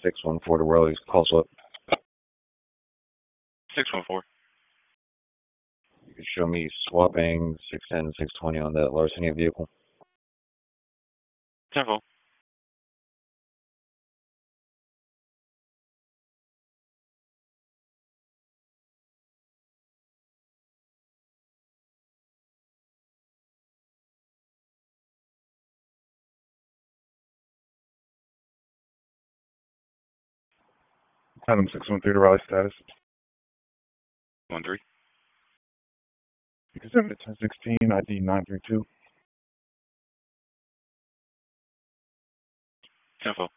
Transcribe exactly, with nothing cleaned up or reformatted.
six one four to Worley's. Call swap. six one four. You can show me swapping six ten and six twenty on that Larcenia vehicle. ten four. Tandem six one three to Raleigh status. one three. You can send it ten sixteen, I D nine three two. ten four.